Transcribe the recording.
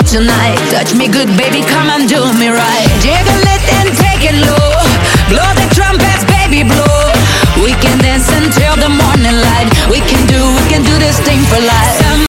tonight. Touch me good, baby, come and do me right. Jiggle it and take it low. Blow the trumpets, baby, blow. We can dance until the morning light. We can do this thing for life.